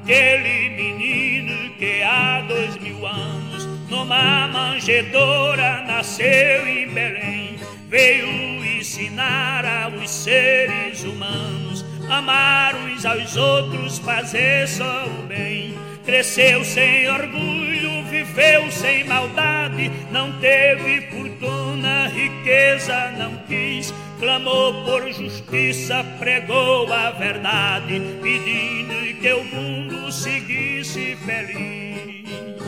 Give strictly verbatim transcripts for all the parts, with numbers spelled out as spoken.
aquele menino que há dois mil anos numa manjedoura nasceu em Belém. Veio ensinar aos seres humanos amar uns aos outros, fazer só o bem. Cresceu sem orgulho, viveu sem maldade, não teve fortuna, riqueza não quis. Clamou por justiça, pregou a verdade, pedindo que o mundo seguisse feliz.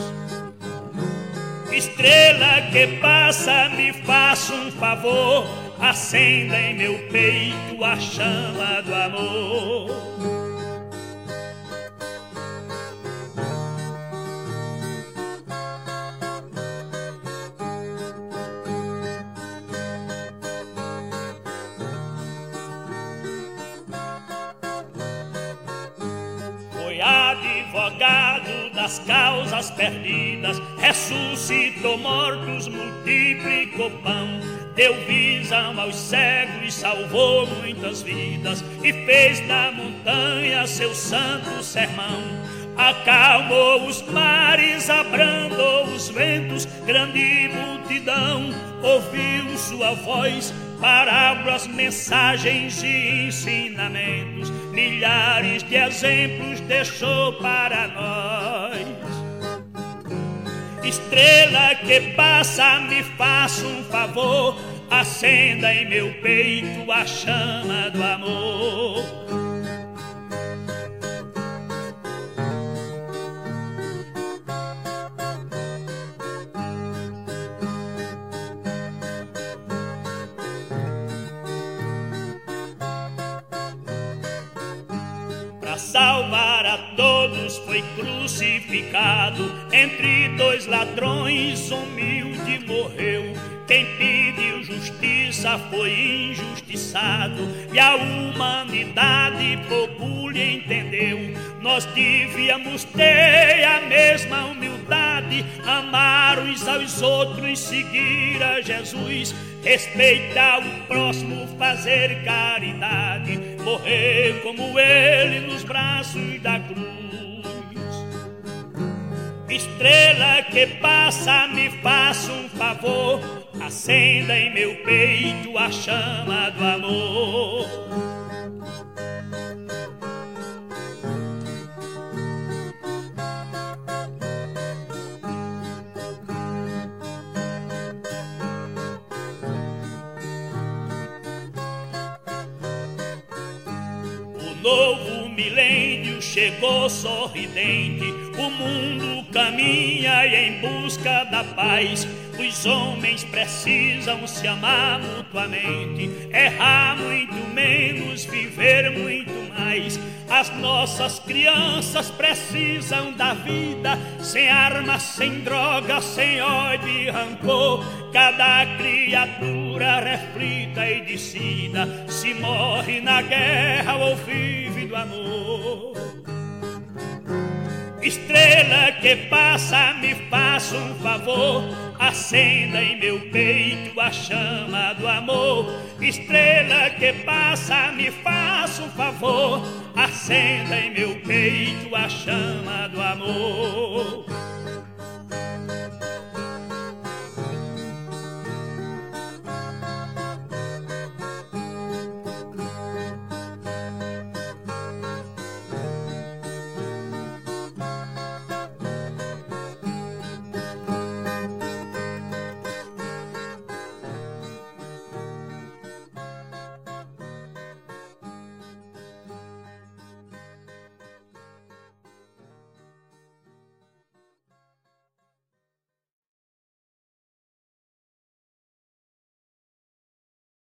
Estrela que passa, me faça um favor, acenda em meu peito a chama do amor. Advogado das causas perdidas, ressuscitou mortos, multiplicou pão, deu visão aos cegos, salvou muitas vidas e fez da montanha seu santo sermão. Acalmou os mares, abrandou os ventos, grande multidão ouviu sua voz, parábolas, mensagens e ensinamentos, milhares de exemplos deixou para nós. Estrela que passa, me faça um favor, acenda em meu peito a chama do amor. Salvar a todos foi crucificado, entre dois ladrões humilde morreu. Quem pediu justiça foi injustiçado, e a humanidade pouco lhe entendeu. Nós devíamos ter a mesma humildade, amar uns aos outros, seguir a Jesus, respeitar o próximo, fazer caridade, morrer como ele nos braços da cruz. Estrela que passa, me faça um favor, acenda em meu peito a chama do amor. O novo milênio chegou sorridente, o mundo caminha em busca da paz. Os homens precisam se amar mutuamente, errar muito menos, viver muito mais. As nossas crianças precisam da vida, sem armas, sem droga, sem ódio e rancor. Cada criatura reflita e decida se morre na guerra ou vive do amor. Estrela que passa, me faça um favor, acenda em meu peito a chama do amor. Estrela que passa, me faça um favor, acenda em meu peito a chama do amor.